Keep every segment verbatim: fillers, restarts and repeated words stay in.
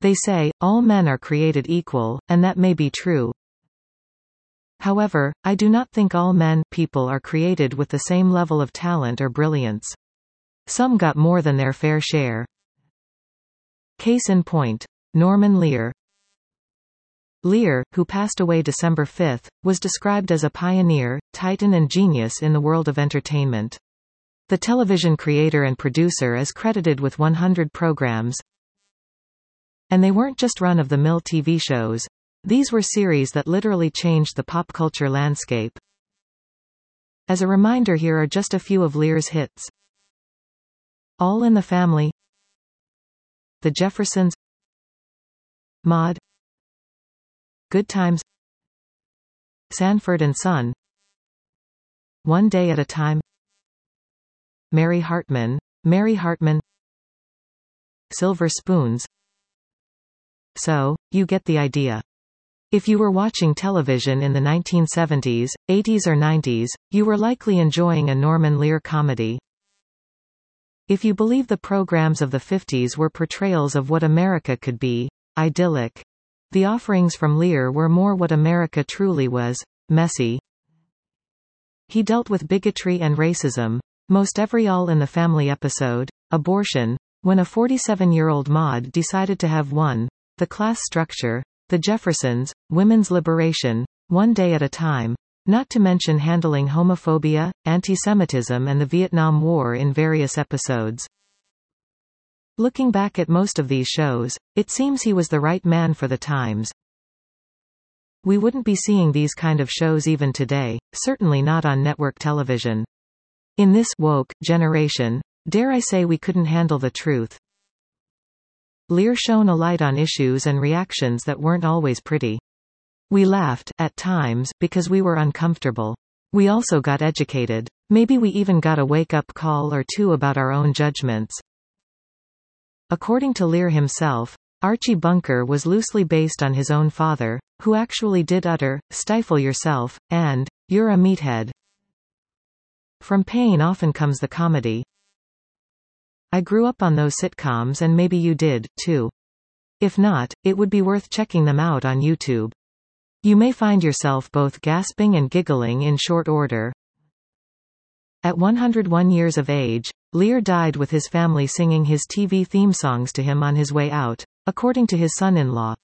They say, all men are created equal, and that may be true. However, I do not think all men people are created with the same level of talent or brilliance. Some got more than their fair share. Case in point. Norman Lear. Lear, who passed away December fifth, was described as a pioneer, titan and genius in the world of entertainment. The television creator and producer is credited with one hundred programs. And they weren't just run-of-the-mill T V shows. These were series that literally changed the pop culture landscape. As a reminder, here are just a few of Lear's hits. All in the Family, The Jeffersons, Maude, Good Times, Sanford and Son, One Day at a Time, Mary Hartman, Mary Hartman, Silver Spoons. So, you get the idea. If you were watching television in the nineteen seventies, eighties or nineties, you were likely enjoying a Norman Lear comedy. If you believe the programs of the fifties were portrayals of what America could be, idyllic, the offerings from Lear were more what America truly was, messy. He dealt with bigotry and racism, most every All in the Family episode, abortion, when a forty-seven-year-old Maude decided to have one, the class structure, The Jeffersons, women's liberation, One Day at a Time, not to mention handling homophobia, anti-Semitism and the Vietnam War in various episodes. Looking back at most of these shows, it seems he was the right man for the times. We wouldn't be seeing these kind of shows even today, certainly not on network television. In this woke generation, dare I say we couldn't handle the truth. Lear shone a light on issues and reactions that weren't always pretty. We laughed, at times, because we were uncomfortable. We also got educated. Maybe we even got a wake-up call or two about our own judgments. According to Lear himself, Archie Bunker was loosely based on his own father, who actually did utter, "Stifle yourself," and, "You're a meathead." From pain often comes the comedy. I grew up on those sitcoms and maybe you did, too. If not, it would be worth checking them out on YouTube. You may find yourself both gasping and giggling in short order. At one hundred one years of age, Lear died with his family singing his T V theme songs to him on his way out, according to his son-in-law.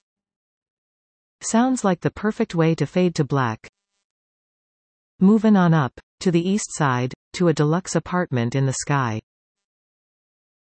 Sounds like the perfect way to fade to black. Moving on up, to the east side, to a deluxe apartment in the sky.